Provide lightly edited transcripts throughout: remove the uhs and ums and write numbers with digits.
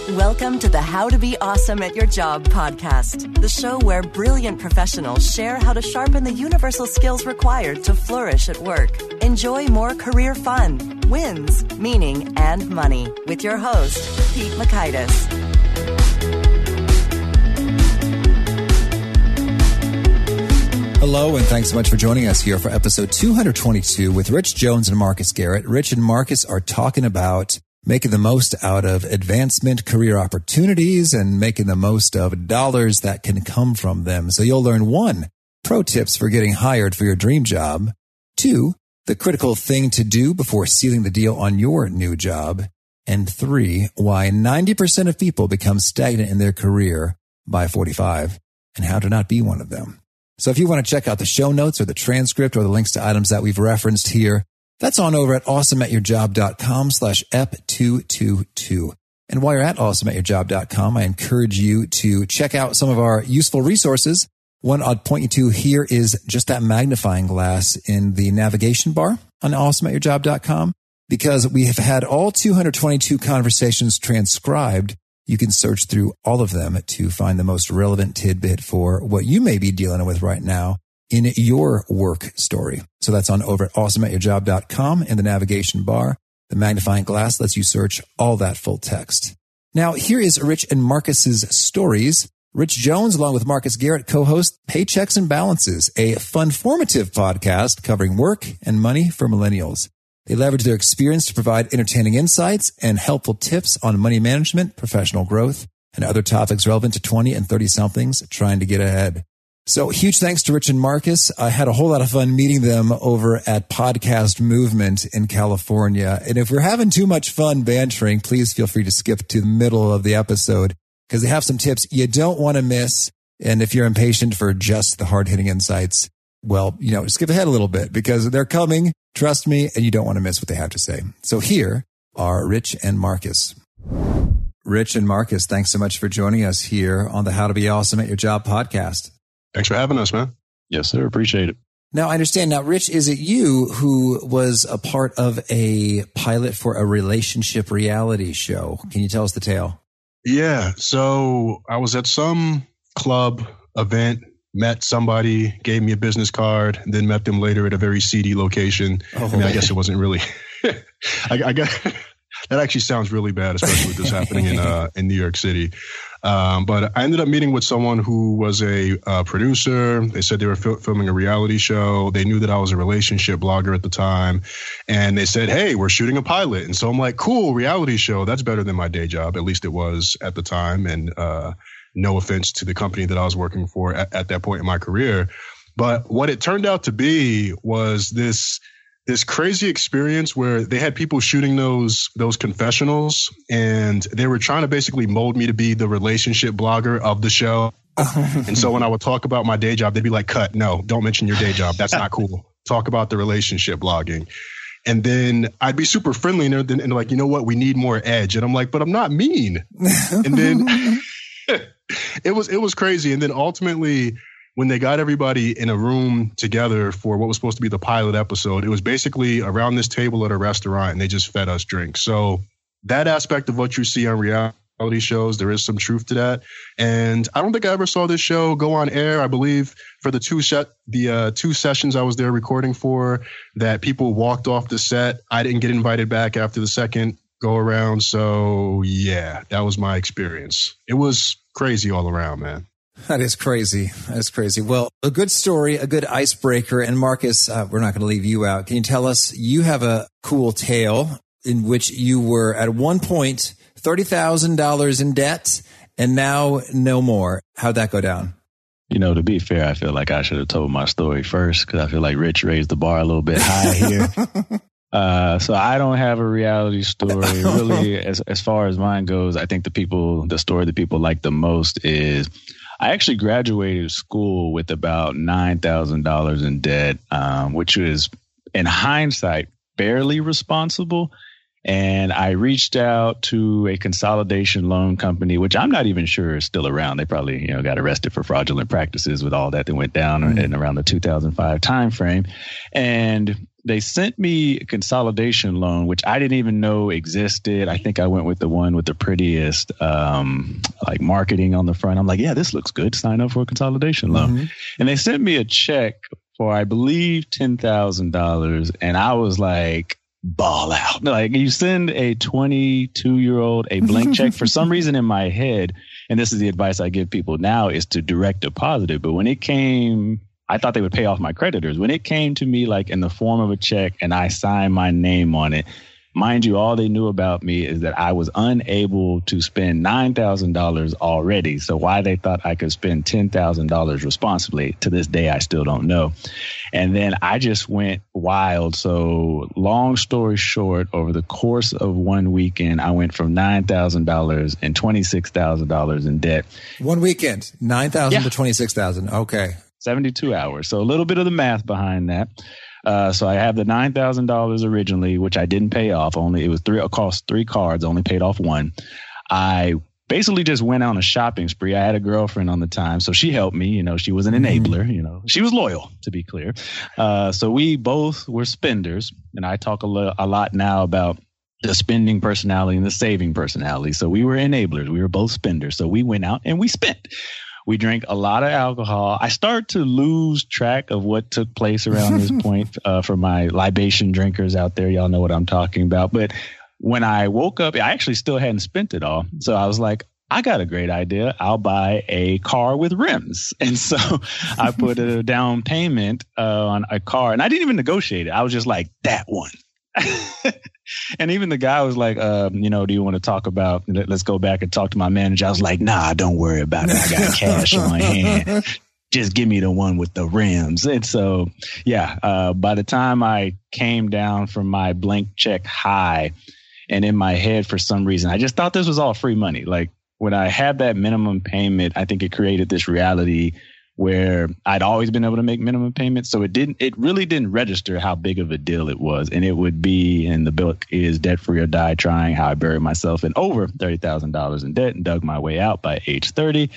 Welcome to the How to Be Awesome at Your Job podcast, the show where brilliant professionals share how to sharpen the universal skills required to flourish at work. Enjoy more career fun, wins, meaning, and money with your host, Pete Mockaitis. Hello, and thanks so much for joining us here for episode 222 with Rich Jones and Marcus Garrett. Rich and Marcus are talking about making the most out of advancement, career opportunities, and making the most of dollars that can come from them. So you'll learn 1, pro tips for getting hired for your dream job. 2, the critical thing to do before sealing the deal on your new job. And 3, why 90% of people become stagnant in their career by 45 and how to not be one of them. So if you want to check out the show notes or the transcript or the links to items that we've referenced here, that's on over at awesomeatyourjob.com/ep222. And while you're at awesomeatyourjob.com, I encourage you to check out some of our useful resources. One I'd point you to here is just that magnifying glass in the navigation bar on awesomeatyourjob.com. Because we have had all 222 conversations transcribed, you can search through all of them to find the most relevant tidbit for what you may be dealing with right now in your work story. So that's on over at awesomeatyourjob.com in the navigation bar. The magnifying glass lets you search all that full text. Now, here is Rich and Marcus's stories. Rich Jones, along with Marcus Garrett, co-host Paychecks and Balances, a fun-formative podcast covering work and money for millennials. They leverage their experience to provide entertaining insights and helpful tips on money management, professional growth, and other topics relevant to 20 and 30-somethings trying to get ahead. So huge thanks to Rich and Marcus. I had a whole lot of fun meeting them over at Podcast Movement in California. And if we're having too much fun bantering, please feel free to skip to the middle of the episode because they have some tips you don't want to miss. And if you're impatient for just the hard-hitting insights, well, skip ahead a little bit because they're coming. Trust me, and you don't want to miss what they have to say. So here are Rich and Marcus. Rich and Marcus, thanks so much for joining us here on the How to Be Awesome at Your Job podcast. Thanks for having us, man. Yes, sir. Appreciate it. Now, I understand. Now, Rich, is it you who was a part of a pilot for a relationship reality show? Can you tell us the tale? Yeah. So I was at some club event, met somebody, gave me a business card, then met them later at a very seedy location. I guess it wasn't really, I guess that actually sounds really bad, especially with this happening in New York City. But I ended up meeting with someone who was a producer. They said they were filming a reality show. They knew that I was a relationship blogger at the time. And they said, hey, we're shooting a pilot. And so I'm like, cool, reality show. That's better than my day job. At least it was at the time. And no offense to the company that I was working for at that point in my career. But what it turned out to be was this crazy experience where they had people shooting those confessionals and they were trying to basically mold me to be the relationship blogger of the show. And so when I would talk about my day job, they'd be like, cut, no, don't mention your day job. That's not cool. Talk about the relationship blogging. And then I'd be super friendly and they're like, you know what? We need more edge. And I'm like, but I'm not mean. And then it was crazy. And then ultimately, when they got everybody in a room together for what was supposed to be the pilot episode, it was basically around this table at a restaurant and they just fed us drinks. So that aspect of what you see on reality shows, there is some truth to that. And I don't think I ever saw this show go on air. I believe for the two sessions I was there recording for, that people walked off the set. I didn't get invited back after the second go around. So yeah, that was my experience. It was crazy all around, man. That is crazy. That's crazy. Well, a good story, a good icebreaker. And Marcus, we're not going to leave you out. Can you tell us, you have a cool tale in which you were at one point $30,000 in debt and now no more. How'd that go down? To be fair, I feel like I should have told my story first because I feel like Rich raised the bar a little bit high here. So I don't have a reality story. Really, as far as mine goes, I think the story that people like the most is I actually graduated school with about $9,000 in debt, which was, in hindsight, barely responsible. And I reached out to a consolidation loan company, which I'm not even sure is still around. They probably, got arrested for fraudulent practices with all that went down in around the 2005 timeframe. And they sent me a consolidation loan, which I didn't even know existed. I think I went with the one with the prettiest like marketing on the front. I'm like, yeah, this looks good. Sign up for a consolidation loan. Mm-hmm. And they sent me a check for, I believe, $10,000. And I was like, ball out. Like, you send a 22-year-old a blank check. For some reason in my head, and this is the advice I give people now, is to direct deposit it. But when it came, I thought they would pay off my creditors. When it came to me like in the form of a check and I signed my name on it, mind you, all they knew about me is that I was unable to spend $9,000 already. So why they thought I could spend $10,000 responsibly, to this day, I still don't know. And then I just went wild. So long story short, over the course of one weekend, I went from $9,000 and $26,000 in debt. One weekend, $9,000 to $26,000. Okay. 72 hours. So a little bit of the math behind that. So I have the $9,000 originally, which I didn't pay off. It cost 3 cards, only paid off 1. I basically just went on a shopping spree. I had a girlfriend on the time, so she helped me. She was an enabler. She was loyal, to be clear. So we both were spenders, and I talk a lot now about the spending personality and the saving personality. So we were enablers. We were both spenders. So we went out and we spent. We drank a lot of alcohol. I started to lose track of what took place around this point for my libation drinkers out there. Y'all know what I'm talking about. But when I woke up, I actually still hadn't spent it all. So I was like, I got a great idea. I'll buy a car with rims. And so I put a down payment on a car. And I didn't even negotiate it. I was just like, that one. And even the guy was like, do you want to talk about, let's go back and talk to my manager. I was like, nah, don't worry about it. I got cash on hand. Just give me the one with the rims. And so, by the time I came down from my blank check high, and in my head, for some reason, I just thought this was all free money. Like, when I had that minimum payment, I think it created this reality where I'd always been able to make minimum payments. So it really didn't register how big of a deal it was. And it would be, in the book is Debt Free or Die Trying, how I buried myself in over $30,000 in debt and dug my way out by age 30.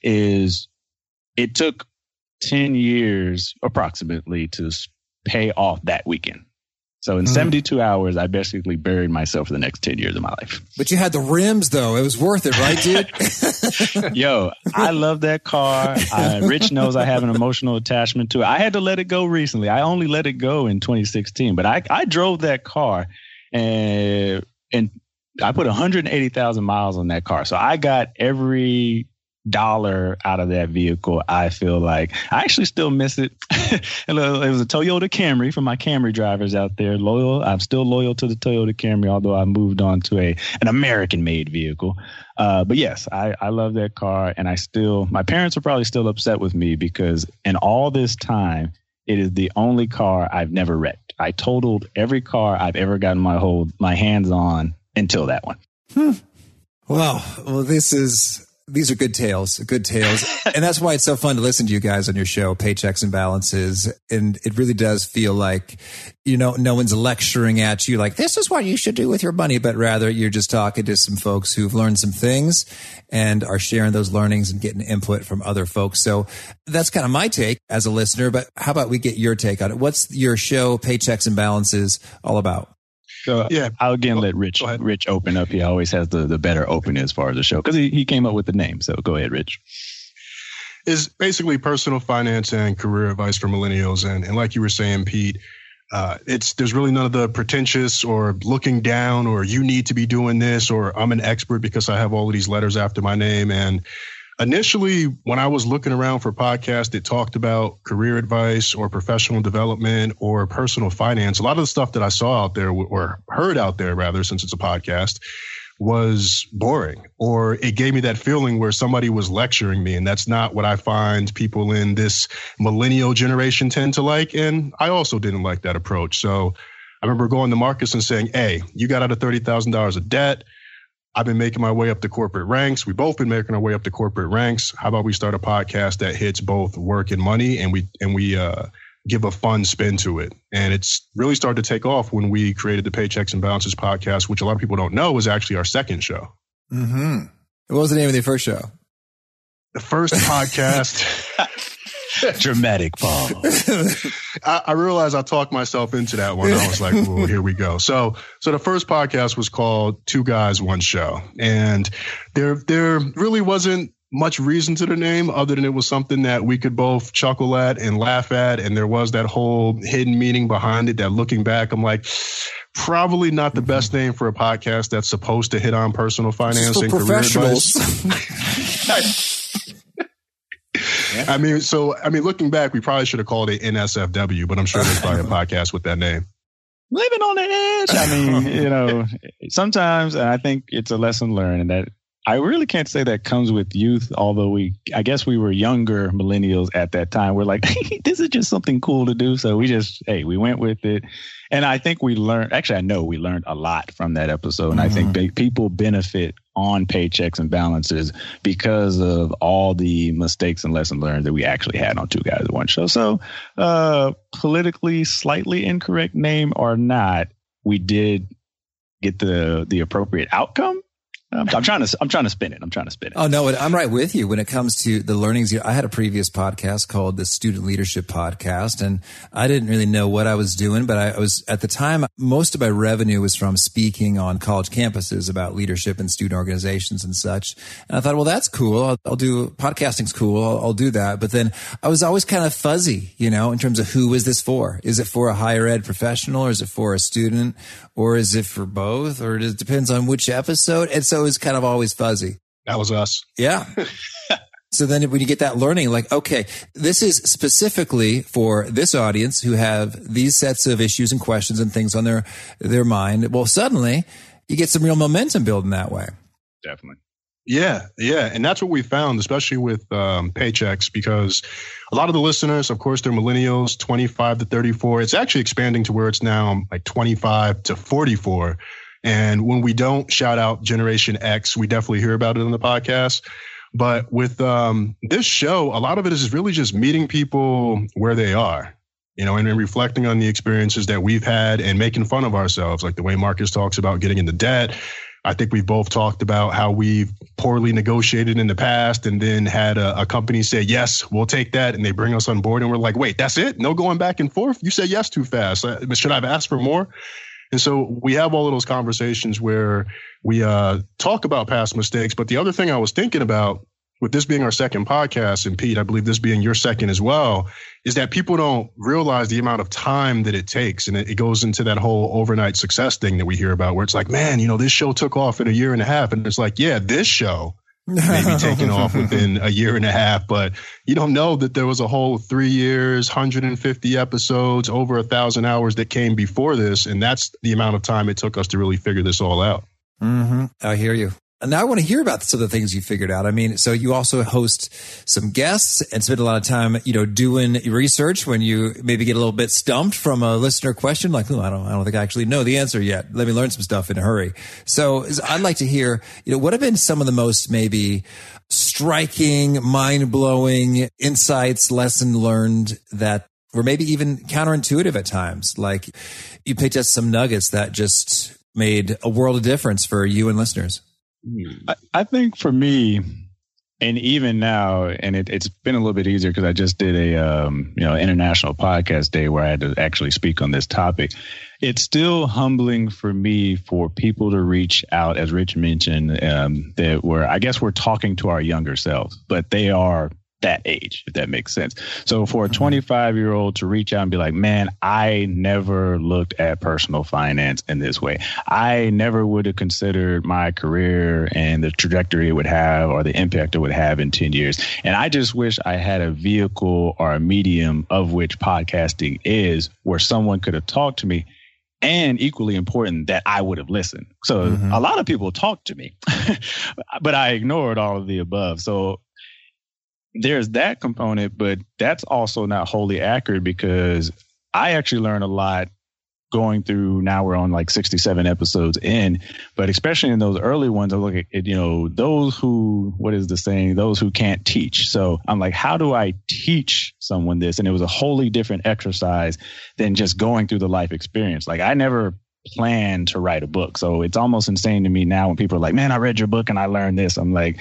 It took 10 years approximately to pay off that weekend. So in 72 hours, I basically buried myself for the next 10 years of my life. But you had the rims, though. It was worth it, right, dude? Yo, I love that car. Rich knows I have an emotional attachment to it. I had to let it go recently. I only let it go in 2016. But I drove that car, and I put 180,000 miles on that car. So I got every dollar out of that vehicle. I feel like I actually still miss it. It was a Toyota Camry, for my Camry drivers out there. I'm still loyal to the Toyota Camry, although I moved on to an American-made vehicle. But yes, I love that car, and my parents are probably still upset with me because in all this time, it is the only car I've never wrecked. I totaled every car I've ever gotten my hands on until that one. Well, these are good tales. And that's why it's so fun to listen to you guys on your show, Paychecks and Balances. And it really does feel like, no one's lecturing at you like, this is what you should do with your money. But rather, you're just talking to some folks who've learned some things and are sharing those learnings and getting input from other folks. So that's kind of my take as a listener. But how about we get your take on it? What's your show, Paychecks and Balances, all about? So I'll again let Rich open up. He always has the better opening as far as the show because he came up with the name. So go ahead, Rich. Is basically personal finance and career advice for millennials. And like you were saying, Pete, there's really none of the pretentious or looking down or you need to be doing this or I'm an expert because I have all of these letters after my name. And initially, when I was looking around for podcasts that talked about career advice or professional development or personal finance, a lot of the stuff that I saw out there or heard out there, rather, since it's a podcast, was boring, or it gave me that feeling where somebody was lecturing me. And that's not what I find people in this millennial generation tend to like. And I also didn't like that approach. So I remember going to Marcus and saying, hey, you got out of $30,000 of debt. I've been making my way up the corporate ranks. We've both been making our way up the corporate ranks. How about we start a podcast that hits both work and money, and we give a fun spin to it? And it's really started to take off when we created the Paychecks and Balances podcast, which a lot of people don't know was actually our second show. Mm-hmm. What was the name of the first show? The first podcast. Dramatic pause. I realized I talked myself into that one. I was like, well, here we go. So the first podcast was called Two Guys, One Show. And there really wasn't much reason to the name other than it was something that we could both chuckle at and laugh at. And there was that whole hidden meaning behind it that looking back, I'm like, probably not the best name for a podcast that's supposed to hit on personal finance and career advice. I mean, looking back, we probably should have called it NSFW, but I'm sure there's probably a podcast with that name. Living on the edge. I mean, sometimes, and I think it's a lesson learned, and that I really can't say that comes with youth, although I guess we were younger millennials at that time. We're like, hey, this is just something cool to do. So we went with it. And I think we learned, actually, I know we learned a lot from that episode. And I think people benefit on Paychecks and Balances because of all the mistakes and lessons learned that we actually had on Two Guys, One Show. So politically slightly incorrect name or not, we did get the appropriate outcome. I'm trying to spin it. Oh, no, I'm right with you when it comes to the learnings. I had a previous podcast called the Student Leadership Podcast, and I didn't really know what I was doing, but I was, at the time, most of my revenue was from speaking on college campuses about leadership and student organizations and such. And I thought, well, that's cool. I'll do, podcasting's cool. I'll do that. But then I was always kind of fuzzy, in terms of who is this for? Is it for a higher ed professional, or is it for a student, or is it for both? Or it depends on which episode. And so was kind of always fuzzy. That was us. Yeah. So then when you get that learning, like, okay, this is specifically for this audience who have these sets of issues and questions and things on their mind. Well, suddenly you get some real momentum building that way. Definitely. Yeah. And that's what we found, especially with Paychecks, because a lot of the listeners, of course, they're millennials, 25 to 34. It's actually expanding to where it's now like 25 to 44. And when we don't shout out Generation X, we definitely hear about it on the podcast. But with this show, a lot of it is really just meeting people where they are, and reflecting on the experiences that we've had and making fun of ourselves, like the way Marcus talks about getting into debt. I think we've both talked about how we've poorly negotiated in the past and then had a company say, yes, we'll take that. And they bring us on board and we're like, wait, that's it? No going back and forth? You said yes too fast. Should I have asked for more? And so we have all of those conversations where we talk about past mistakes. But the other thing I was thinking about, with this being our second podcast, and Pete, I believe this being your second as well, is that people don't realize the amount of time that it takes. And it goes into that whole overnight success thing that we hear about, where it's like, man, this show took off in a year and a half. And it's like, yeah, this show may be taking off within a year and a half, but you don't know that there was a whole 3 years, 150 episodes, over 1,000 hours that came before this. And that's the amount of time it took us to really figure this all out. Mm-hmm. I hear you. And now I want to hear about some of the things you figured out. I mean, so you also host some guests and spend a lot of time, doing research when you maybe get a little bit stumped from a listener question, like, I don't think I actually know the answer yet. Let me learn some stuff in a hurry. So I'd like to hear, what have been some of the most maybe striking, mind-blowing insights, lesson learned that were maybe even counterintuitive at times? Like you picked up some nuggets that just made a world of difference for you and listeners. I think for me, and even now, and it's been a little bit easier because I just did a international podcast day where I had to actually speak on this topic. It's still humbling for me for people to reach out, as Rich mentioned, that we're talking to our younger selves, but they are that age, if that makes sense. So for a 25-year-old to reach out and be like, man, I never looked at personal finance in this way. I never would have considered my career and the trajectory it would have or the impact it would have in 10 years. And I just wish I had a vehicle or a medium of which podcasting is, where someone could have talked to me. And equally important, that I would have listened. So a lot of people talked to me, but I ignored all of the above. So there's that component, but that's also not wholly accurate, because I actually learned a lot going through. Now we're on like 67 episodes in, but especially in those early ones, I look at, those who, what is the saying? Those who can't teach. So I'm like, how do I teach someone this? And it was a wholly different exercise than just going through the life experience. Like I never planned to write a book. So it's almost insane to me now when people are like, man, I read your book and I learned this. I'm like,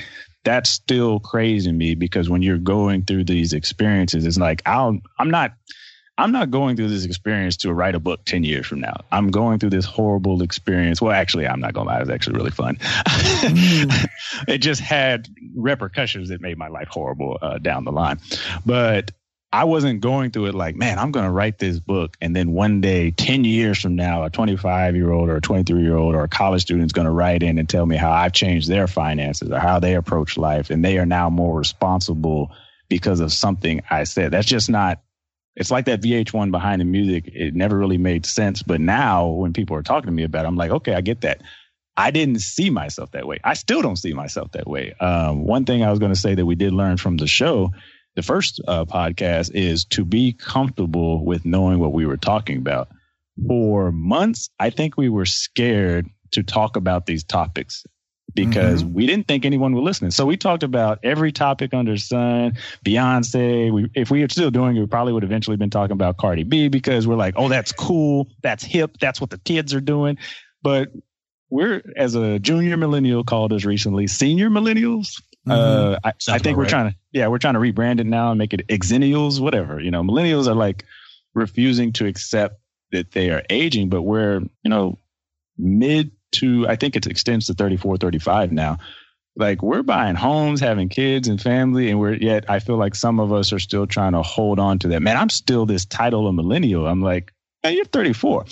that's still crazy to me, because when you're going through these experiences, it's like, I'm not going through this experience to write a book 10 years from now. I'm going through this horrible experience. Well, actually, I'm not going to lie. It was actually really fun. It just had repercussions that made my life horrible down the line. But I wasn't going through it like, man, I'm going to write this book, and then one day, 10 years from now, a 25-year-old or a 23-year-old or a college student is going to write in and tell me how I've changed their finances or how they approach life, and they are now more responsible because of something I said. That's just not. It's like that VH1 Behind the Music. It never really made sense. But now when people are talking to me about it, I'm like, okay, I get that. I didn't see myself that way. I still don't see myself that way. One thing I was going to say that we did learn from the show, the first podcast, is to be comfortable with knowing what we were talking about. For months, I think we were scared to talk about these topics because we didn't think anyone would listen. So we talked about every topic under the sun, Beyonce. If we were still doing it, we probably would have eventually been talking about Cardi B, because we're like, oh, that's cool. That's hip. That's what the kids are doing. But we're, as a junior millennial called us recently, senior millennials. I think we're trying to rebrand it now and make it exennials, whatever. You know, millennials are like refusing to accept that they are aging, but we're, mid to, I think it extends to 34, 35 now. Like, we're buying homes, having kids and family, and yet I feel like some of us are still trying to hold on to that. Man, I'm still this title of millennial. I'm like, man, you're 34.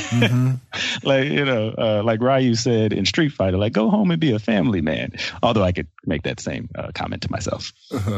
Like Ryu said in Street Fighter, like, go home and be a family man. Although I could make that same comment to myself.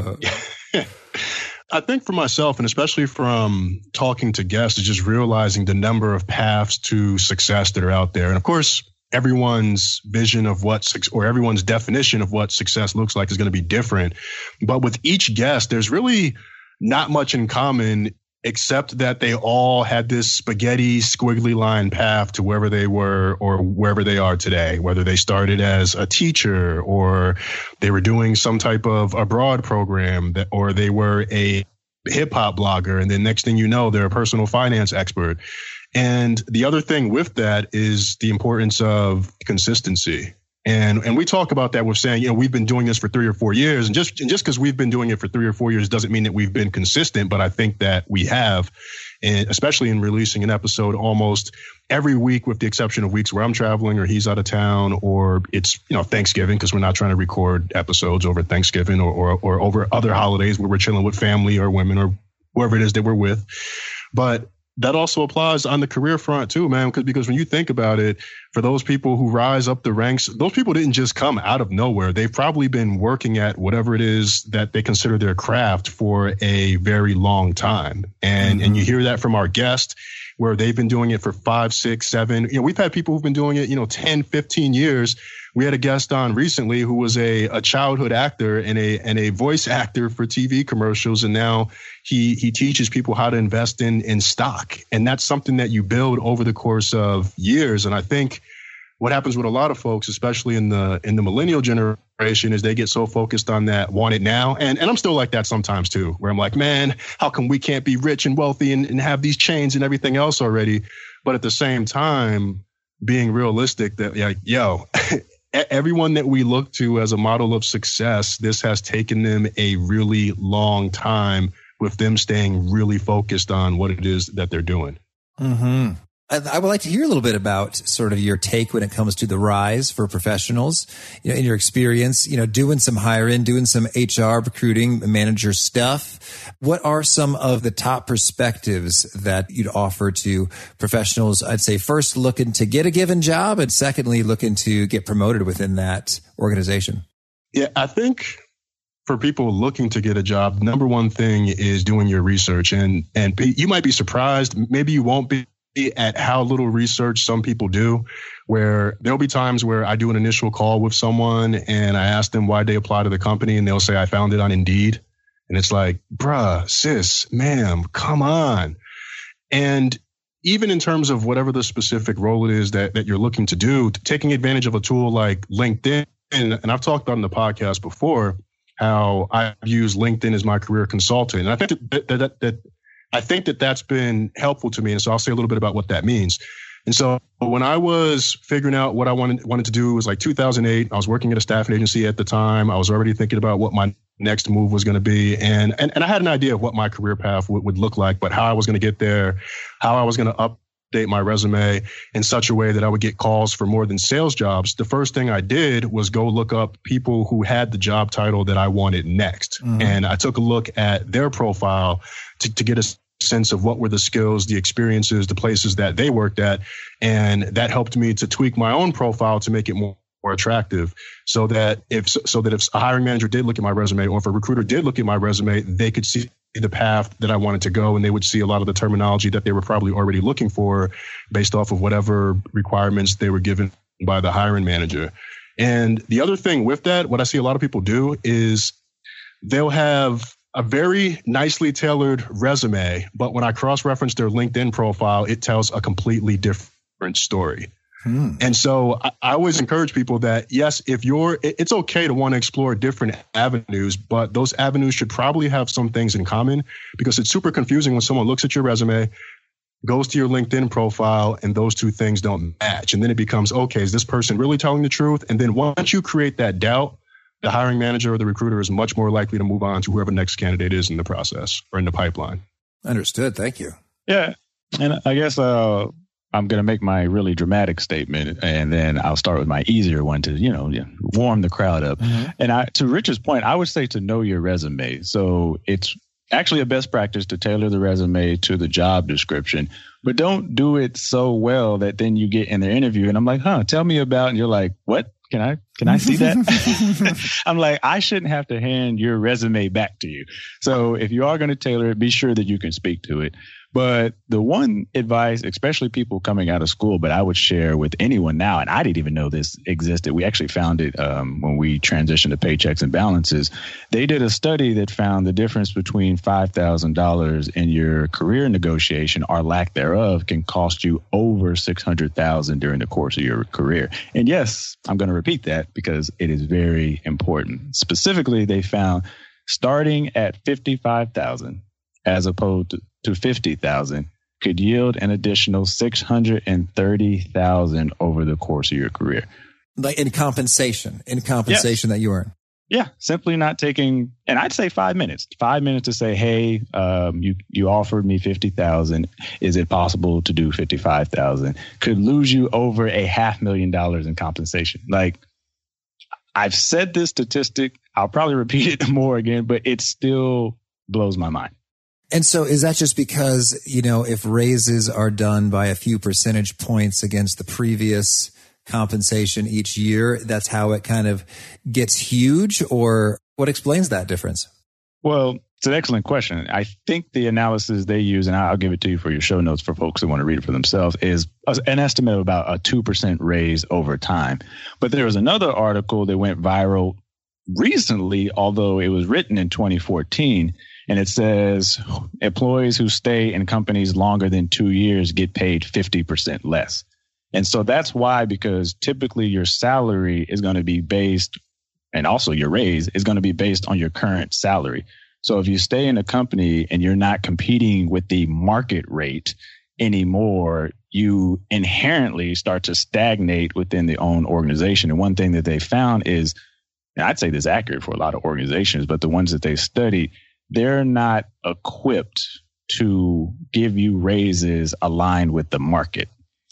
I think for myself, and especially from talking to guests, is just realizing the number of paths to success that are out there. And of course, everyone's vision of or everyone's definition of what success looks like is going to be different. But with each guest, there's really not much in common, except that they all had this spaghetti squiggly line path to wherever they were or wherever they are today, whether they started as a teacher or they were doing some type of abroad program, or they were a hip hop blogger. And then next thing you know, they're a personal finance expert. And the other thing with that is the importance of consistency. And we talk about that with saying, we've been doing this for 3 or 4 years, and just because we've been doing it for 3 or 4 years doesn't mean that we've been consistent. But I think that we have, and especially in releasing an episode almost every week, with the exception of weeks where I'm traveling or he's out of town, or it's, Thanksgiving, because we're not trying to record episodes over Thanksgiving or over other holidays where we're chilling with family or women or whoever it is that we're with. But that also applies on the career front too, man, because when you think about it, for those people who rise up the ranks, those people didn't just come out of nowhere. They've probably been working at whatever it is that they consider their craft for a very long time. And you hear that from our guest, where they've been doing it for 5, 6, 7. We've had people who've been doing it, 10, 15 years. We had a guest on recently who was a childhood actor and a voice actor for TV commercials. And now he teaches people how to invest in stock. And that's something that you build over the course of years. And I think what happens with a lot of folks, especially in the millennial generation, is they get so focused on that want it now. And I'm still like that sometimes too, where I'm like, man, how come we can't be rich and wealthy and have these chains and everything else already? But at the same time, being realistic that, everyone that we look to as a model of success, this has taken them a really long time, with them staying really focused on what it is that they're doing. I would like to hear a little bit about sort of your take when it comes to the rise for professionals, in your experience, doing some hiring, doing some HR recruiting, manager stuff. What are some of the top perspectives that you'd offer to professionals? I'd say first looking to get a given job, and secondly, looking to get promoted within that organization. Yeah, I think for people looking to get a job, number one thing is doing your research. And you might be surprised, maybe you won't be, at how little research some people do, where there'll be times where I do an initial call with someone and I ask them why they apply to the company, and they'll say, I found it on Indeed. And it's like, bruh, sis, ma'am, come on. And even in terms of whatever the specific role it is that you're looking to do, taking advantage of a tool like LinkedIn, and I've talked on the podcast before how I've used LinkedIn as my career consultant. And I think that that's been helpful to me. And so I'll say a little bit about what that means. And so when I was figuring out what I wanted to do, it was like 2008. I was working at a staffing agency at the time. I was already thinking about what my next move was going to be. And I had an idea of what my career path would look like, but how I was going to get there, how I was going to update my resume in such a way that I would get calls for more than sales jobs. The first thing I did was go look up people who had the job title that I wanted next. Mm-hmm. And I took a look at their profile to get a sense of what were the skills, the experiences, the places that they worked at. And that helped me to tweak my own profile to make it more attractive, so that if a hiring manager did look at my resume, or if a recruiter did look at my resume, they could see the path that I wanted to go, and they would see a lot of the terminology that they were probably already looking for based off of whatever requirements they were given by the hiring manager. And the other thing with that, what I see a lot of people do is they'll have a very nicely tailored resume, but when I cross-reference their LinkedIn profile, it tells a completely different story. And so I always encourage people that, yes, it's okay to want to explore different avenues, but those avenues should probably have some things in common, because it's super confusing when someone looks at your resume, goes to your LinkedIn profile, and those two things don't match. And then it becomes, okay, is this person really telling the truth? And then once you create that doubt, the hiring manager or the recruiter is much more likely to move on to whoever next candidate is in the process or in the pipeline. Understood. Thank you. Yeah. And I guess I'm going to make my really dramatic statement, and then I'll start with my easier one to, warm the crowd up. Mm-hmm. And to Rich's point, I would say to know your resume. So it's actually a best practice to tailor the resume to the job description, but don't do it so well that then you get in the interview and I'm like, tell me about, and you're like, what? Can I see that? I'm like, I shouldn't have to hand your resume back to you. So if you are going to tailor it, be sure that you can speak to it. But the one advice, especially people coming out of school, but I would share with anyone now, and I didn't even know this existed. We actually found it when we transitioned to Paychecks and Balances. They did a study that found the difference between $5,000 in your career negotiation or lack thereof can cost you over $600,000 during the course of your career. And yes, I'm going to repeat that because it is very important. Specifically, they found starting at $55,000 as opposed to $50,000 could yield an additional $630,000 over the course of your career. Like in compensation yes. That you earn. Yeah, simply not taking, and I'd say 5 minutes. 5 minutes to say, hey, you offered me $50,000. Is it possible to do $55,000? Could lose you over $500,000 in compensation. Like, I've said this statistic. I'll probably repeat it more again, but it still blows my mind. And so is that just because, if raises are done by a few percentage points against the previous compensation each year, that's how it kind of gets huge? Or what explains that difference? Well, it's an excellent question. I think the analysis they use, and I'll give it to you for your show notes for folks who want to read it for themselves, is an estimate of about a 2% raise over time. But there was another article that went viral recently, although it was written in 2014. And it says employees who stay in companies longer than 2 years get paid 50% less. And so that's why, because typically your salary is going to be based, and also your raise is going to be based on your current salary. So if you stay in a company and you're not competing with the market rate anymore, you inherently start to stagnate within the own organization. And one thing that they found is, and I'd say this is accurate for a lot of organizations, but the ones that they studied, they're not equipped to give you raises aligned with the market.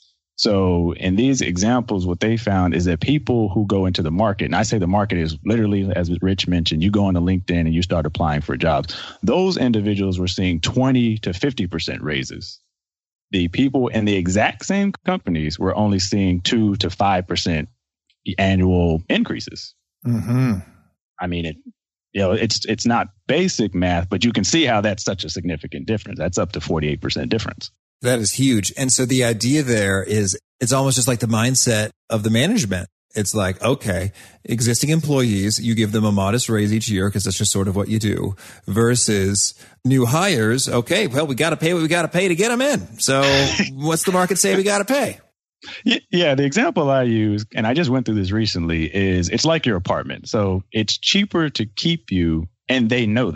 So in these examples, what they found is that people who go into the market, and I say the market is literally, as Rich mentioned, you go on to LinkedIn and you start applying for jobs. Those individuals were seeing 20 to 50% raises. The people in the exact same companies were only seeing 2 to 5% annual increases. Mm-hmm. I mean, it's not basic math, but you can see how that's such a significant difference. That's up to 48% difference. That is huge. And so the idea there is it's almost just like the mindset of the management. It's like, okay, existing employees, you give them a modest raise each year because that's just sort of what you do, versus new hires. Okay, well, we got to pay what we got to pay to get them in. So what's the market say we got to pay? Yeah, the example I use, and I just went through this recently, is it's like your apartment. So it's cheaper to keep you, and they know that.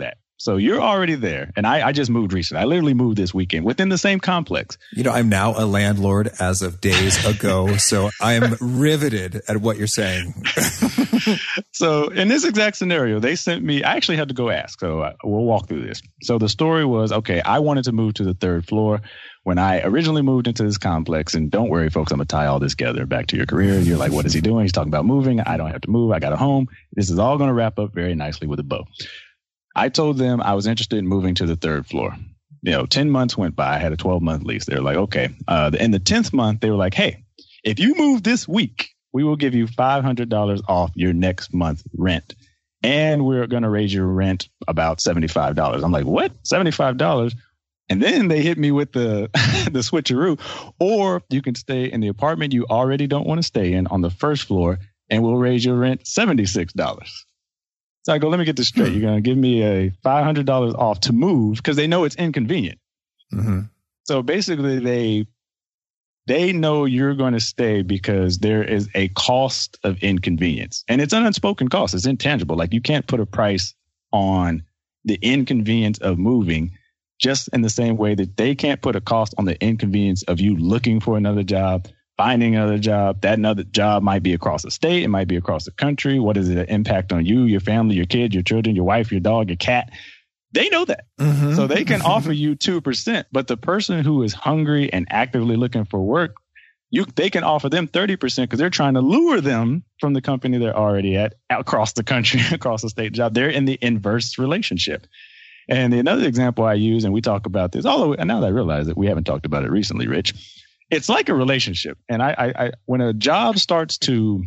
So you're already there. And I just moved recently. I literally moved this weekend within the same complex. You know, I'm now a landlord as of days ago. So I am riveted at what you're saying. So in this exact scenario, they sent me, I actually had to go ask. So we'll walk through this. So the story was, okay, I wanted to move to the 3rd floor when I originally moved into this complex. And don't worry, folks, I'm going to tie all this together back to your career. You're like, what is he doing? He's talking about moving. I don't have to move. I got a home. This is all going to wrap up very nicely with a bow. I told them I was interested in moving to the 3rd floor. 10 months went by. I had a 12-month lease. They were like, okay. In the 10th month, they were like, hey, if you move this week, we will give you $500 off your next month's rent. And we're going to raise your rent about $75. I'm like, what? $75? And then they hit me with the switcheroo. Or you can stay in the apartment you already don't want to stay in on the 1st floor, and we'll raise your rent $76. So I go, let me get this straight. You're going to give me a $500 off to move because they know it's inconvenient. Mm-hmm. So basically, they know you're going to stay because there is a cost of inconvenience. And it's an unspoken cost. It's intangible. Like you can't put a price on the inconvenience of moving, just in the same way that they can't put a cost on the inconvenience of you looking for another job, finding another job. That another job might be across the state. It might be across the country. What is the impact on you, your family, your kids, your children, your wife, your dog, your cat? They know that. Mm-hmm. So they can offer you 2%. But the person who is hungry and actively looking for work, they can offer them 30% because they're trying to lure them from the company they're already at across the country, across the state job. They're in the inverse relationship. And another example I use, and we talk about this, although now that I realize that we haven't talked about it recently, Rich, it's like a relationship. And I when a job starts to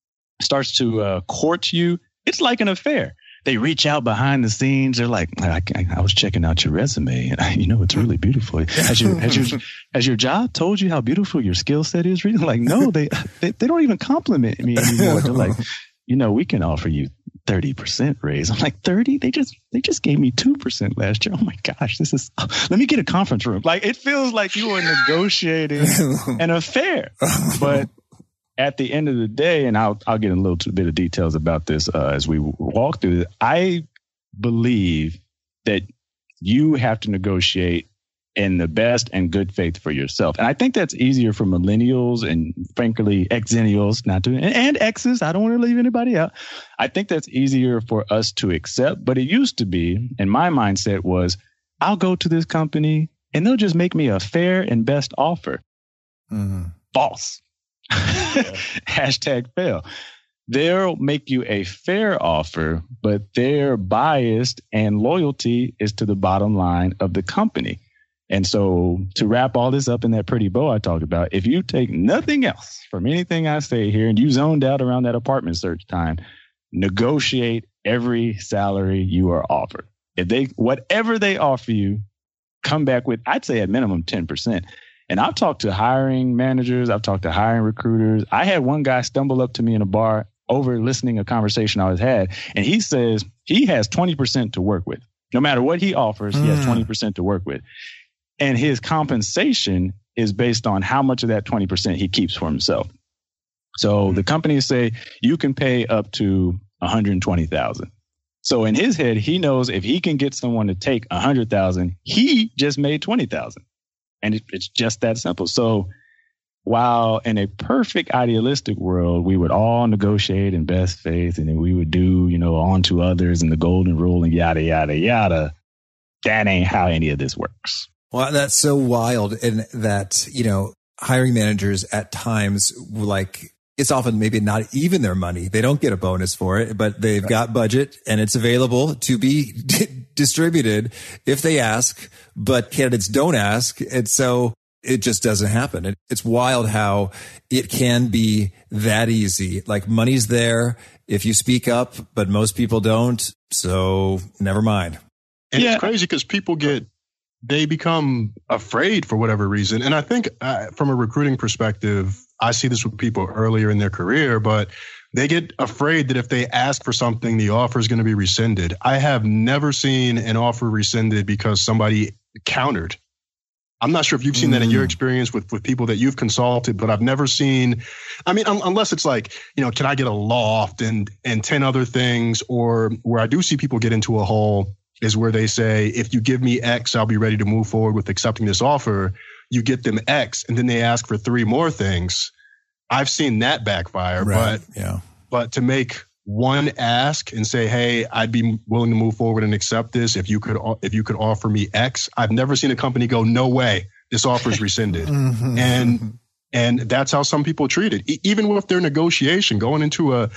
court you, it's like an affair. They reach out behind the scenes. They're like, I was checking out your resume, and it's really beautiful. Has your job told you how beautiful your skill set is? Really? Like, no, they don't even compliment me anymore. They're like, we can offer you 30% raise. I'm like, 30? They just gave me 2% last year. Oh my gosh, let me get a conference room. Like, it feels like you are negotiating an affair. But at the end of the day, and I'll get a little bit of details about this as we walk through this, I believe that you have to negotiate in the best and good faith for yourself. And I think that's easier for millennials and frankly, exennials, and X's. I don't want to leave anybody out. I think that's easier for us to accept. But it used to be, and my mindset was, I'll go to this company and they'll just make me a fair and best offer. Mm-hmm. False. Hashtag fail. They'll make you a fair offer, but their bias and loyalty is to the bottom line of the company. And so to wrap all this up in that pretty bow I talked about, if you take nothing else from anything I say here and you zoned out around that apartment search time, negotiate every salary you are offered. Whatever they offer you, come back with, I'd say at minimum 10%. And I've talked to hiring managers. I've talked to hiring recruiters. I had one guy stumble up to me in a bar over listening a conversation I was had. And he says he has 20% to work with. No matter what he offers, he has 20% to work with. And his compensation is based on how much of that 20% he keeps for himself. So the companies say you can pay up to $120,000. So in his head, he knows if he can get someone to take $100,000, he just made $20,000. And it's just that simple. So while in a perfect idealistic world, we would all negotiate in best faith and then we would do, on to others and the golden rule and yada, yada, yada. That ain't how any of this works. Well, that's so wild. And that, hiring managers at times, it's often maybe not even their money. They don't get a bonus for it, but they've got budget and it's available to be distributed if they ask, but candidates don't ask. And so it just doesn't happen. It's wild how it can be that easy. Like money's there if you speak up, but most people don't. So never mind. And it's crazy because they become afraid for whatever reason. And I think from a recruiting perspective, I see this with people earlier in their career, but they get afraid that if they ask for something, the offer is going to be rescinded. I have never seen an offer rescinded because somebody countered. I'm not sure if you've seen that in your experience with people that you've consulted, but I've never seen, unless it's like, can I get a loft and 10 other things, or where I do see people get into a hole is where they say, if you give me X, I'll be ready to move forward with accepting this offer. You get them X, and then they ask for 3 more things. I've seen that backfire, right. But to make one ask and say, hey, I'd be willing to move forward and accept this if you could offer me X. I've never seen a company go, no way, this offer is rescinded. And that's how some people treat it, even with their negotiation, going into a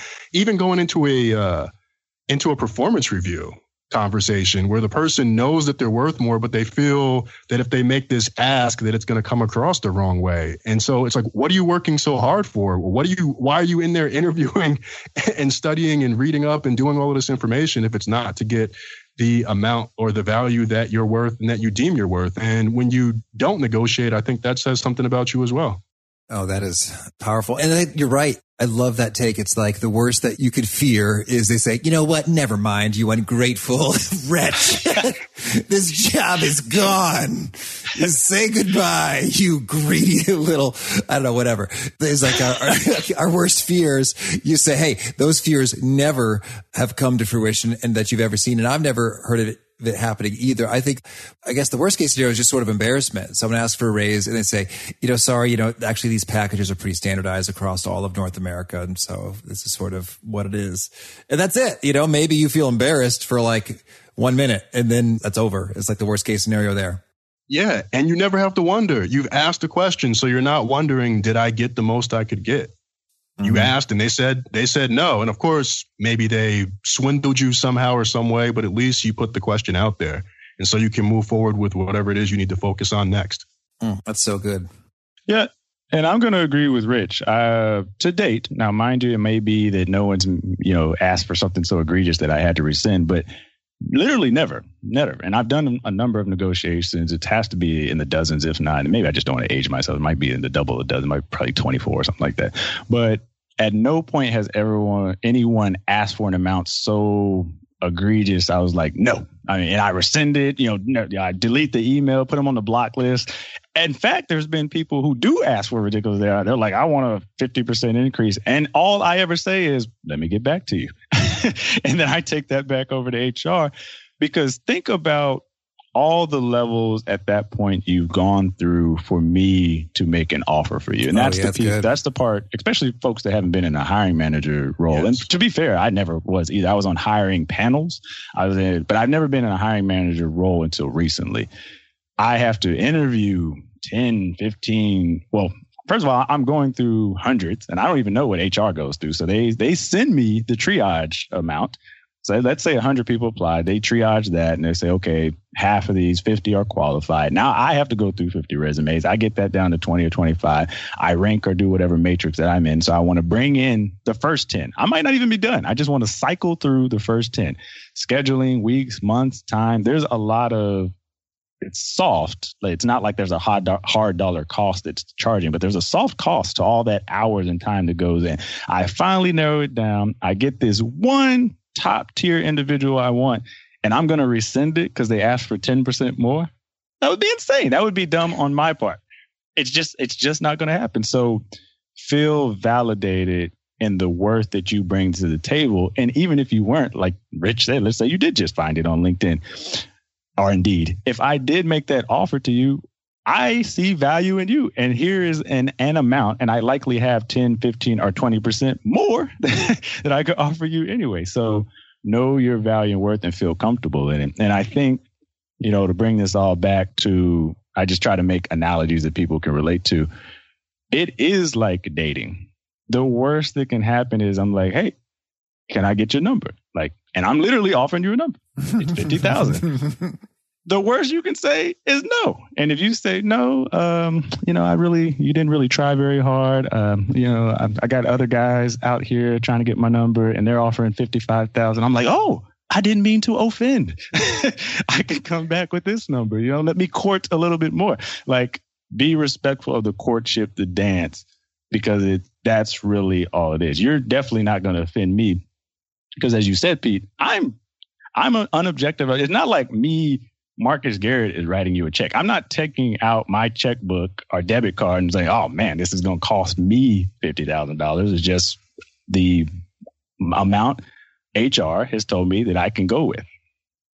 performance review conversation where the person knows that they're worth more, but they feel that if they make this ask that it's going to come across the wrong way. And so it's like, what are you working so hard for? Why are you in there interviewing and studying and reading up and doing all of this information if it's not to get the amount or the value that you're worth and that you deem you're worth? And when you don't negotiate, I think that says something about you as well. Oh, that is powerful. And you're right. I love that take. It's like the worst that you could fear is they say, you know what? Never mind, you ungrateful wretch. This job is gone. Just say goodbye, you greedy little, I don't know, whatever. It's like our worst fears. You say, hey, those fears never have come to fruition and that you've ever seen. And I've never heard of it happening either. I guess the worst case scenario is just sort of embarrassment. Someone asks for a raise and they say, sorry, actually these packages are pretty standardized across all of North America. And so this is sort of what it is. And that's it. Maybe you feel embarrassed for like 1 minute and then that's over. It's like the worst case scenario there. Yeah. And you never have to wonder. You've asked a question. So you're not wondering, did I get the most I could get? You asked and they said no. And of course, maybe they swindled you somehow or some way, but at least you put the question out there. And so you can move forward with whatever it is you need to focus on next. That's so good. Yeah. And I'm going to agree with Rich. To date, now, mind you, it may be that no one's, asked for something so egregious that I had to rescind, but literally never. And I've done a number of negotiations. It has to be in the dozens, if not. And maybe I just don't want to age myself. It might be in the double a dozen, it might be probably 24 or something like that. But at no point has anyone asked for an amount so egregious. I was like, no. And I rescinded, I delete the email, put them on the block list. In fact, there's been people who do ask for ridiculous. They're like, I want a 50% increase. And all I ever say is, let me get back to you. And then I take that back over to HR, because think about all the levels at that point you've gone through for me to make an offer for you. And that's the piece. That's the part, especially folks that haven't been in a hiring manager role. Yes. And to be fair, I never was either. I was on hiring panels, but I've never been in a hiring manager role until recently. I have to interview 10, 15. Well, first of all, I'm going through hundreds and I don't even know what HR goes through. So they send me the triage amount. So let's say 100 people applied. They triage that and they say, okay, half of these 50 are qualified. Now I have to go through 50 resumes. I get that down to 20 or 25. I rank or do whatever matrix that I'm in. So I want to bring in the first 10. I might not even be done. I just want to cycle through the first 10. Scheduling, weeks, months, time. There's a lot of, it's soft. It's not like there's a hard dollar cost that's charging, but there's a soft cost to all that hours and time that goes in. I finally narrow it down. I get this one top tier individual I want, and I'm going to rescind it because they asked for 10% more. That would be insane. That would be dumb on my part. It's just not going to happen. So feel validated in the worth that you bring to the table. And even if you weren't, like Rich said, let's say you did just find it on LinkedIn or Indeed. If I did make that offer to you, I see value in you. And here is an amount, and I likely have 10, 15, or 20% more that I could offer you anyway. So know your value and worth and feel comfortable in it. And I think, to bring this all back to, I just try to make analogies that people can relate to. It is like dating. The worst that can happen is I'm like, hey, can I get your number? And I'm literally offering you a number. It's 50,000. The worst you can say is no. And if you say no, you didn't really try very hard. I got other guys out here trying to get my number and they're offering 55,000. I'm like, oh, I didn't mean to offend. I can come back with this number. Let me court a little bit more. Be respectful of the courtship, the dance, because that's really all it is. You're definitely not going to offend me because, as you said, Pete, I'm an unobjective. It's not like me. Marcus Garrett is writing you a check. I'm not taking out my checkbook or debit card and saying, oh, man, this is going to cost me $50,000. It's just the amount HR has told me that I can go with.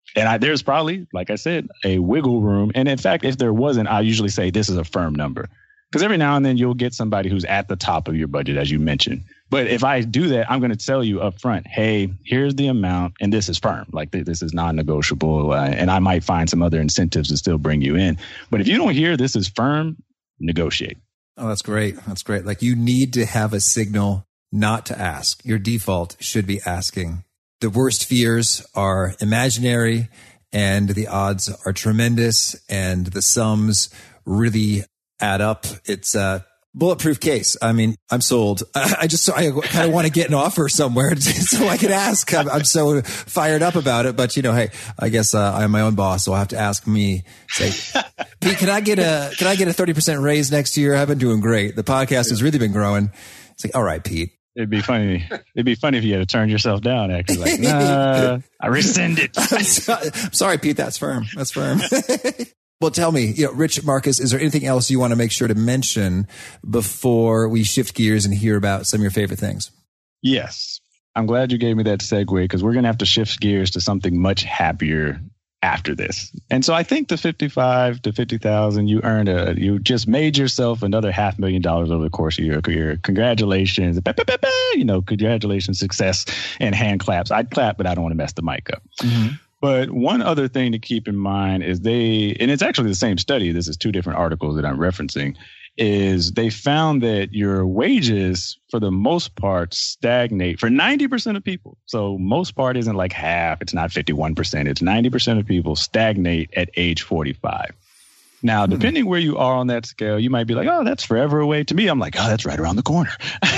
And there's probably, like I said, a wiggle room. And in fact, if there wasn't, I usually say this is a firm number. Because every now and then you'll get somebody who's at the top of your budget, as you mentioned. But if I do that, I'm going to tell you up front, hey, here's the amount, and this is firm. Like this is non-negotiable, and I might find some other incentives to still bring you in. But if you don't hear this is firm, negotiate. Oh, that's great. That's great. Like you need to have a signal not to ask. Your default should be asking. The worst fears are imaginary, and the odds are tremendous, and the sums really add up. It's a bulletproof case. I mean, I'm sold. I kind of want to get an offer somewhere so I can ask. I'm so fired up about it. But hey, I guess I'm my own boss, so I'll have to ask me. Say, Pete, can I get a 30% raise next year? I've been doing great. The podcast has really been growing. It's like, all right, Pete. It'd be funny if you had to turn yourself down. Actually, like, nah, I rescind it. I'm sorry, Pete. That's firm. That's firm. Well, tell me, Rich, Marcus, is there anything else you want to make sure to mention before we shift gears and hear about some of your favorite things? Yes. I'm glad you gave me that segue because we're going to have to shift gears to something much happier after this. And so I think the 55 to 50,000 you earned, you just made yourself another $500,000 over the course of your career. Congratulations. Congratulations, success, and hand claps. I'd clap, but I don't want to mess the mic up. Mm-hmm. But one other thing to keep in mind is and it's actually the same study, this is two different articles that I'm referencing, is they found that your wages, for the most part, stagnate for 90% of people. So most part isn't like half, it's not 51%, it's 90% of people stagnate at age 45. Now, depending where you are on that scale, you might be like, oh, that's forever away. To me, I'm like, oh, that's right around the corner.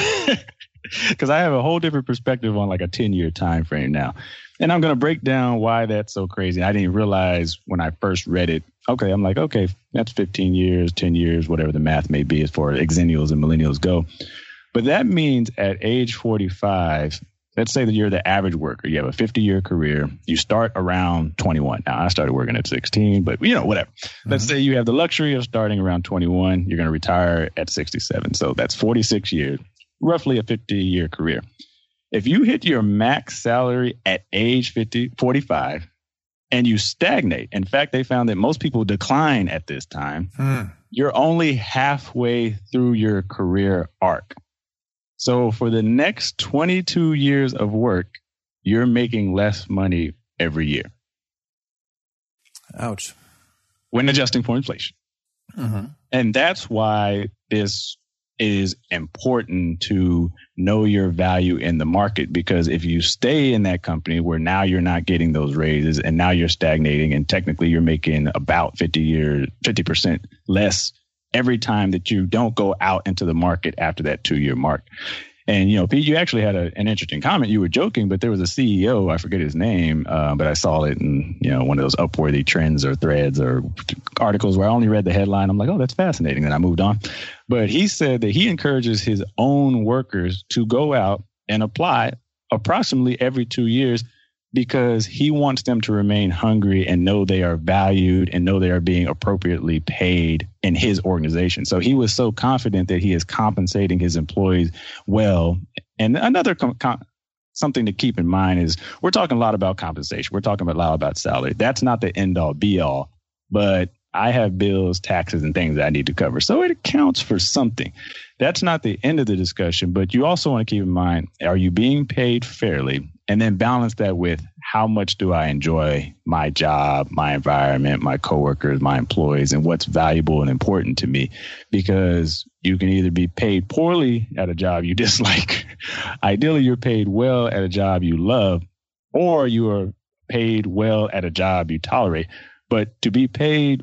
Because I have a whole different perspective on like a 10-year time frame now. And I'm going to break down why that's so crazy. I didn't realize when I first read it. Okay, I'm like, okay, that's 15 years, 10 years, whatever the math may be as far as exennials and millennials go. But that means at age 45, let's say that you're the average worker. You have a 50-year career. You start around 21. Now, I started working at 16, but whatever. Mm-hmm. Let's say you have the luxury of starting around 21. You're going to retire at 67. So that's 46 years, roughly a 50-year career. If you hit your max salary at age 45 and you stagnate, in fact, they found that most people decline at this time, you're only halfway through your career arc. So for the next 22 years of work, you're making less money every year. Ouch. When adjusting for inflation. Mm-hmm. And that's why this is important to know your value in the market, because if you stay in that company where now you're not getting those raises and now you're stagnating and technically you're making about 50% less every time that you don't go out into the market after that 2-year mark. And, Pete, you actually had an interesting comment. You were joking, but there was a CEO, I forget his name, but I saw it in, one of those Upworthy trends or threads or articles where I only read the headline. I'm like, oh, that's fascinating. Then I moved on. But he said that he encourages his own workers to go out and apply approximately every 2 years because he wants them to remain hungry and know they are valued and know they are being appropriately paid in his organization. So he was so confident that he is compensating his employees well. And another something to keep in mind is we're talking a lot about compensation. We're talking a lot about salary. That's not the end all be all, but I have bills, taxes, and things that I need to cover. So it accounts for something. That's not the end of the discussion, but you also want to keep in mind, are you being paid fairly? And then balance that with how much do I enjoy my job, my environment, my coworkers, my employees, and what's valuable and important to me? Because you can either be paid poorly at a job you dislike. Ideally, you're paid well at a job you love, or you are paid well at a job you tolerate. But to be paid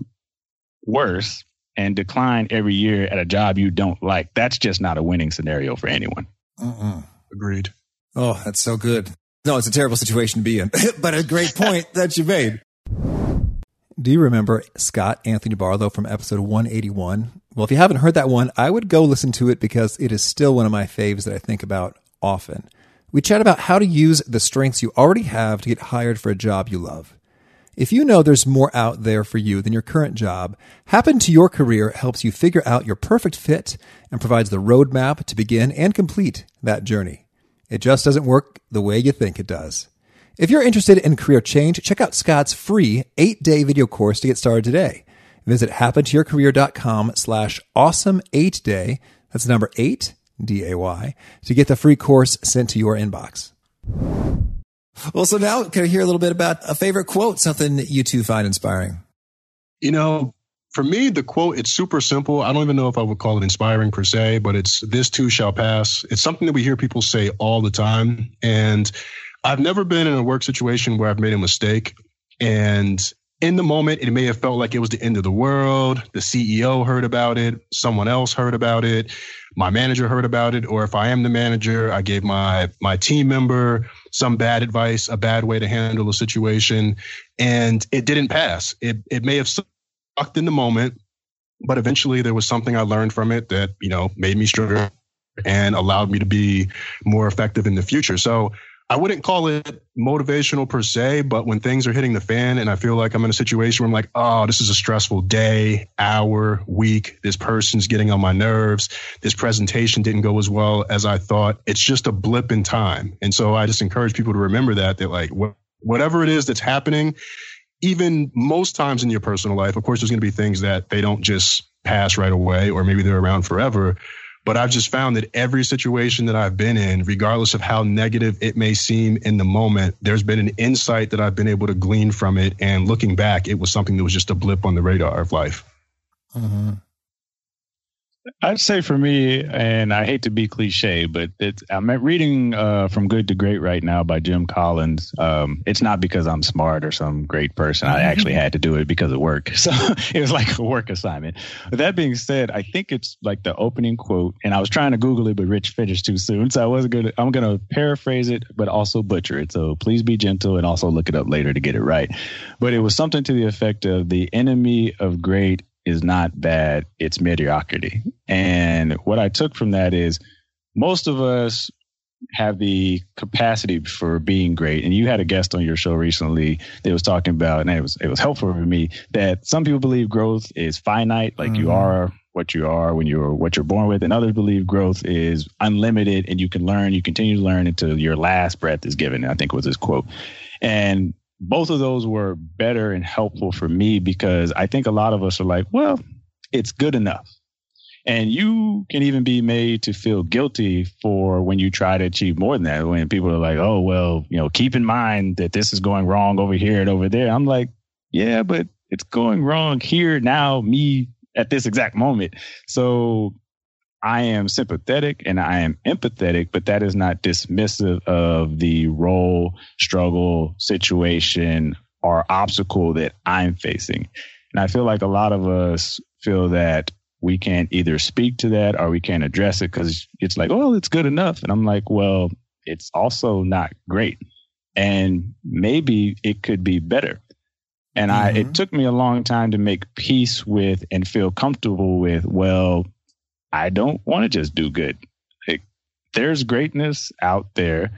worse and decline every year at a job you don't like, that's just not a winning scenario for anyone. Agreed. Oh, that's so good. No, it's a terrible situation to be in, but a great point that you made. Do you remember Scott Anthony Barlow from episode 181? Well, if you haven't heard that one, I would go listen to it because it is still one of my faves that I think about often. We chat about how to use the strengths you already have to get hired for a job you love. If you know there's more out there for you than your current job, Happen to Your Career helps you figure out your perfect fit and provides the roadmap to begin and complete that journey. It just doesn't work the way you think it does. If you're interested in career change, check out Scott's free 8-day video course to get started today. Visit happentoyourcareer.com/awesome8day. That's the number 8, DAY, to get the free course sent to your inbox. Well, so now can I hear a little bit about a favorite quote, something that you two find inspiring? You know, for me, the quote, it's super simple. I don't even know if I would call it inspiring per se, but it's "This too shall pass." It's something that we hear people say all the time. And I've never been in a work situation where I've made a mistake. And in the moment, it may have felt like it was the end of the world. The CEO heard about it. Someone else heard about it. My manager heard about it. Or if I am the manager, I gave my team member some bad advice, a bad way to handle a situation, and it didn't pass. It may have sucked in the moment, but eventually there was something I learned from it that, you know, made me stronger and allowed me to be more effective in the future. So I wouldn't call it motivational per se, but when things are hitting the fan and I feel like I'm in a situation where I'm like, oh, this is a stressful day, hour, week. This person's getting on my nerves. This presentation didn't go as well as I thought. It's just a blip in time. And so I just encourage people to remember that like whatever it is that's happening, even most times in your personal life, of course, there's going to be things that they don't just pass right away, or maybe they're around forever. But I've just found that every situation that I've been in, regardless of how negative it may seem in the moment, there's been an insight that I've been able to glean from it. And looking back, it was something that was just a blip on the radar of life. Mm-hmm. I'd say for me, and I hate to be cliche, but I'm reading From Good to Great right now by Jim Collins. It's not because I'm smart or some great person. I actually had to do it because of work. So it was like a work assignment. With that being said, I think it's like the opening quote, and I was trying to Google it, but Rich finished too soon. So I'm going to paraphrase it, but also butcher it. So please be gentle and also look it up later to get it right. But it was something to the effect of the enemy of great is not bad, it's mediocrity. And what I took from that is most of us have the capacity for being great. And you had a guest on your show recently that was talking about, and it was helpful for me, that some people believe growth is finite, like you are what you are when you're what you're born with, and others believe growth is unlimited and you continue to learn until your last breath is given, I think was his quote. And both of those were better and helpful for me because I think a lot of us are like, well, it's good enough. And you can even be made to feel guilty for when you try to achieve more than that. When people are like, oh, well, you know, keep in mind that this is going wrong over here and over there. I'm like, yeah, but it's going wrong here now, me at this exact moment. So I am sympathetic and I am empathetic, but that is not dismissive of the role, struggle, situation, or obstacle that I'm facing. And I feel like a lot of us feel that we can't either speak to that or we can't address it because it's like, oh, it's good enough. And I'm like, well, it's also not great. And maybe it could be better. And it took me a long time to make peace with and feel comfortable with, well, I don't want to just do good. Like, there's greatness out there.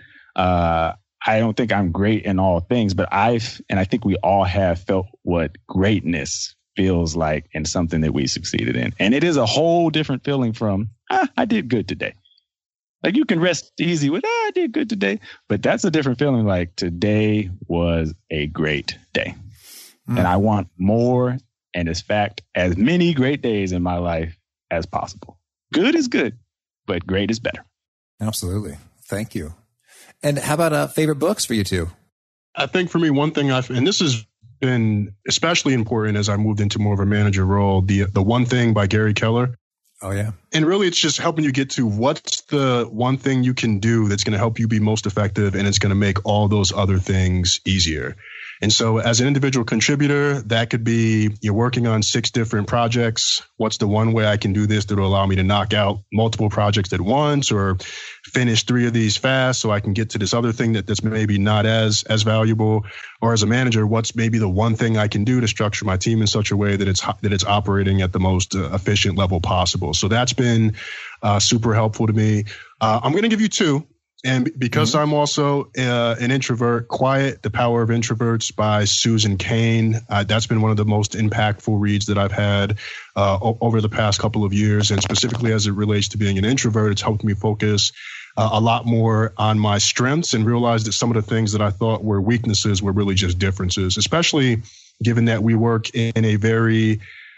I don't think I'm great in all things, but I think we all have felt what greatness feels like in something that we succeeded in. And it is a whole different feeling from, I did good today. Like you can rest easy with, I did good today. But that's a different feeling like today was a great day. And I want more and in fact, as many great days in my life as possible. Good is good, but great is better. Absolutely. Thank you. And how about favorite books for you two? I think for me, one thing and this has been especially important as I moved into more of a manager role, the One Thing by Gary Keller. Oh, yeah. And really, it's just helping you get to what's the one thing you can do that's going to help you be most effective, and it's going to make all those other things easier. And so as an individual contributor, that could be you're working on 6 different projects. What's the one way I can do this that will allow me to knock out multiple projects at once or finish 3 of these fast so I can get to this other thing that's maybe not as valuable? Or as a manager, what's maybe the one thing I can do to structure my team in such a way that it's operating at the most efficient level possible? So that's been super helpful to me. I'm going to give you 2. And because I'm also an introvert, Quiet, The Power of Introverts by Susan Cain. That's been one of the most impactful reads that I've had over the past couple of years. And specifically as it relates to being an introvert, it's helped me focus a lot more on my strengths and realized that some of the things that I thought were weaknesses were really just differences, especially given that we work in a very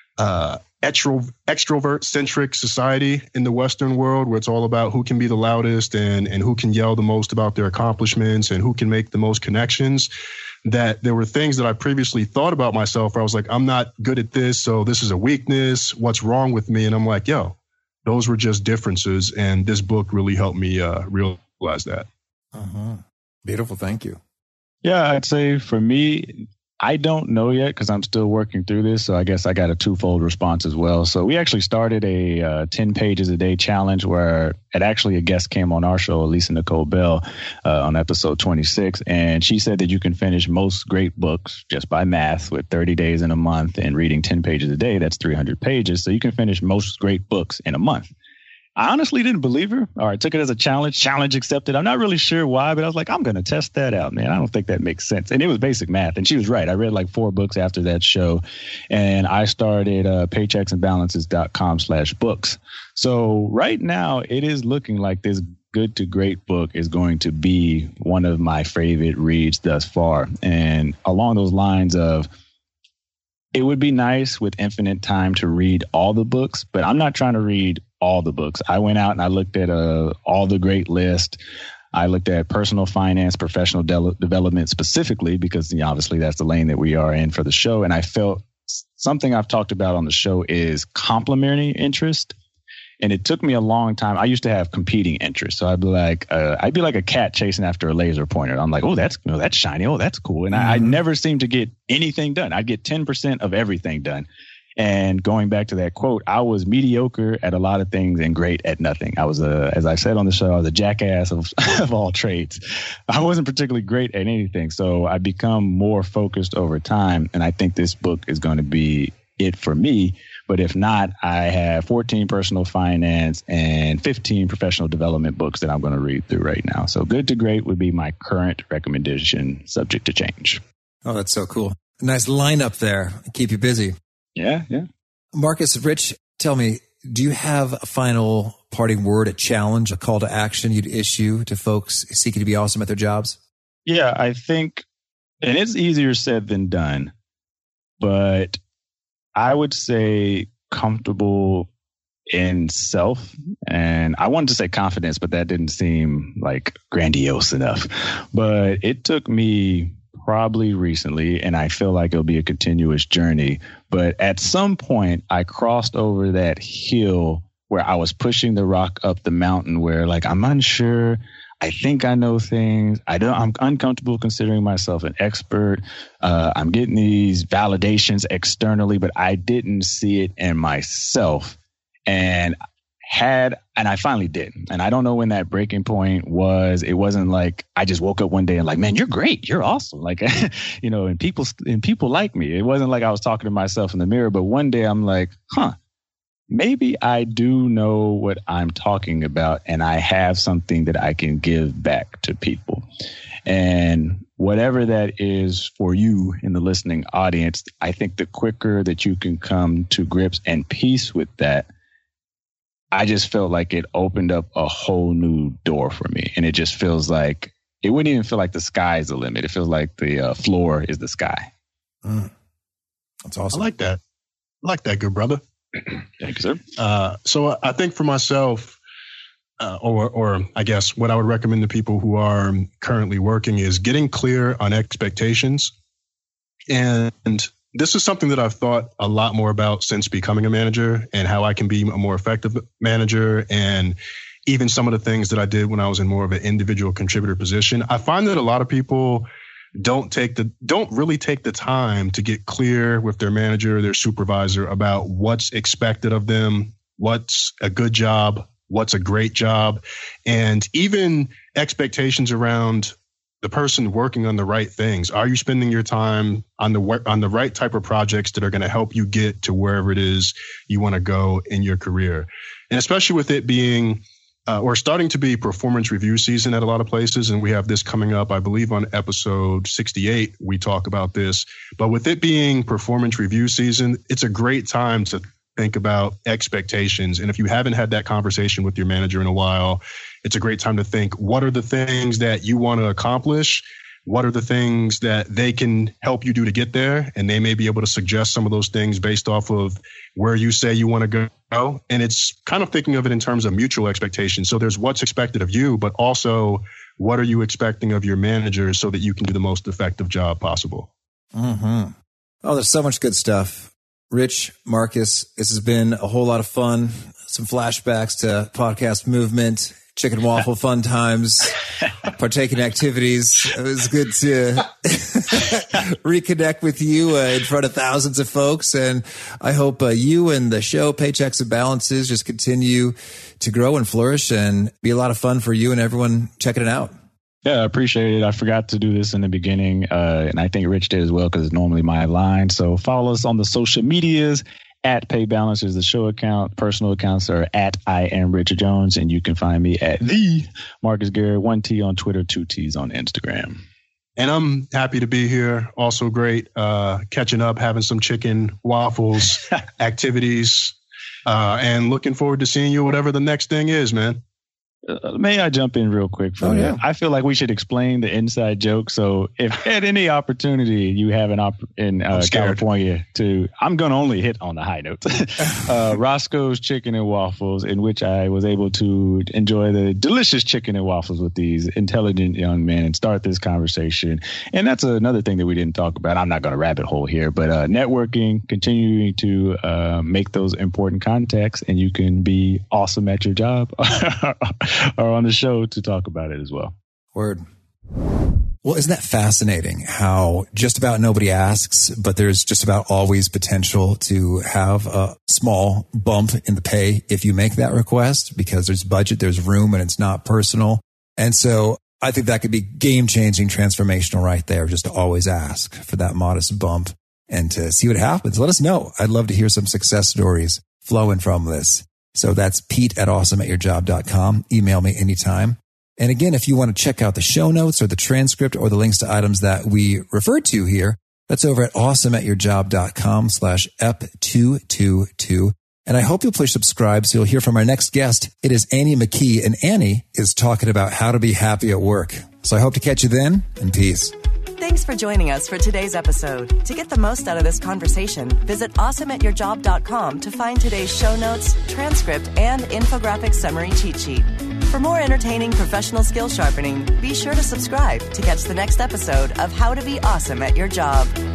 extrovert-centric society in the Western world, where it's all about who can be the loudest and who can yell the most about their accomplishments and who can make the most connections. That there were things that I previously thought about myself where I was like, I'm not good at this, so this is a weakness. What's wrong with me? And I'm like, yo, those were just differences. And this book really helped me realize that. Beautiful. Thank you. Yeah, I'd say for me, I don't know yet because I'm still working through this. So I guess I got a twofold response as well. So we actually started a 10 pages a day challenge where a guest came on our show, Lisa Nicole Bell, on episode 26. And she said that you can finish most great books just by math with 30 days in a month and reading 10 pages a day. That's 300 pages. So you can finish most great books in a month. I honestly didn't believe her. All right, took it as a challenge. Challenge accepted. I'm not really sure why, but I was like, I'm going to test that out, man. I don't think that makes sense. And it was basic math. And she was right. I read like 4 books after that show. And I started paychecksandbalances.com/books. So right now, it is looking like this good to great book is going to be one of my favorite reads thus far. And along those lines of, it would be nice with infinite time to read all the books, but I'm not trying to read all the books. I went out and I looked at all the great list. I looked at personal finance, professional development specifically, because obviously that's the lane that we are in for the show. And I felt something I've talked about on the show is complementary interest. And it took me a long time. I used to have competing interests. So I'd be like a cat chasing after a laser pointer. I'm like, oh, that's shiny. Oh, that's cool. And I never seemed to get anything done. I'd get 10% of everything done. And going back to that quote, I was mediocre at a lot of things and great at nothing. I was as I said on the show, I was a jackass of all trades. I wasn't particularly great at anything. So I become more focused over time. And I think this book is going to be it for me. But if not, I have 14 personal finance and 15 professional development books that I'm going to read through right now. So good to great would be my current recommendation, subject to change. Oh, that's so cool. Nice lineup there. Keep you busy. Yeah. Marcus, Rich, tell me, do you have a final parting word, a challenge, a call to action you'd issue to folks seeking to be awesome at their jobs? Yeah, I think, and it's easier said than done, but I would say comfortable in self. And I wanted to say confidence, but that didn't seem like grandiose enough. But it took me probably recently, and I feel like it'll be a continuous journey. But at some point, I crossed over that hill where I was pushing the rock up the mountain where like, I'm unsure. I think I know things. I'm uncomfortable considering myself an expert. I'm getting these validations externally, but I didn't see it in myself. And I finally did. And I don't know when that breaking point was. It wasn't like I just woke up one day and like, man, you're great. You're awesome. Like, and people like me. It wasn't like I was talking to myself in the mirror, but one day I'm like, maybe I do know what I'm talking about and I have something that I can give back to people. And whatever that is for you in the listening audience, I think the quicker that you can come to grips and peace with that, I just felt like it opened up a whole new door for me. And it just feels like, it wouldn't even feel like the sky is the limit. It feels like the floor is the sky. That's awesome. I like that. Good brother. Thank you, sir. So I think for myself, or I guess what I would recommend to people who are currently working is getting clear on expectations. And this is something that I've thought a lot more about since becoming a manager and how I can be a more effective manager, and even some of the things that I did when I was in more of an individual contributor position. I find that a lot of people don't really take the time to get clear with their manager, their supervisor about what's expected of them, what's a good job, what's a great job, and even expectations around the person working on the right things. Are you spending your time on the right type of projects that are going to help you get to wherever it is you want to go in your career? And especially with it being or starting to be performance review season at a lot of places. And we have this coming up, I believe on episode 68, we talk about this. But with it being performance review season, it's a great time to think about expectations. And if you haven't had that conversation with your manager in a while, it's a great time to think, what are the things that you want to accomplish? What are the things that they can help you do to get there? And they may be able to suggest some of those things based off of where you say you want to go. And it's kind of thinking of it in terms of mutual expectations. So there's what's expected of you, but also what are you expecting of your manager so that you can do the most effective job possible? Mm-hmm. Oh, there's so much good stuff. Rich, Marcus, this has been a whole lot of fun. Some flashbacks to podcast movement, chicken waffle fun times, partaking activities. It was good to reconnect with you in front of thousands of folks. And I hope you and the show, Paychecks and Balances, just continue to grow and flourish and be a lot of fun for you and everyone checking it out. Yeah, I appreciate it. I forgot to do this in the beginning, and I think Rich did as well because it's normally my line. So follow us on the social medias. At Pay Balance is the show account. Personal accounts are at I am Richard Jones, and you can find me at the Marcus Garrett, 1T on Twitter, 2Ts on Instagram. And I'm happy to be here. Also great catching up, having some chicken waffles activities, and looking forward to seeing you whatever the next thing is, man. May I jump in real quick? Yeah. I feel like we should explain the inside joke. So if at any opportunity you have in California I'm going to only hit on the high notes. Roscoe's Chicken and Waffles, in which I was able to enjoy the delicious chicken and waffles with these intelligent young men and start this conversation. And that's another thing that we didn't talk about. I'm not going to rabbit hole here, but networking, continuing to make those important contacts, and you can be awesome at your job. Are on the show to talk about it as well. Word. Well, isn't that fascinating how just about nobody asks, but there's just about always potential to have a small bump in the pay if you make that request, because there's budget, there's room, and it's not personal. And so I think that could be game-changing, transformational right there, just to always ask for that modest bump and to see what happens. Let us know. I'd love to hear some success stories flowing from this. So that's Pete@awesomeatyourjob.com. Email me anytime. And again, if you want to check out the show notes or the transcript or the links to items that we referred to here, that's over at awesomeatyourjob.com/EP222. And I hope you'll please subscribe so you'll hear from our next guest. It is Annie McKee, and Annie is talking about how to be happy at work. So I hope to catch you then, and peace. Thanks for joining us for today's episode. To get the most out of this conversation, visit awesomeatyourjob.com to find today's show notes, transcript, and infographic summary cheat sheet. For more entertaining professional skill sharpening, be sure to subscribe to catch the next episode of How to Be Awesome at Your Job.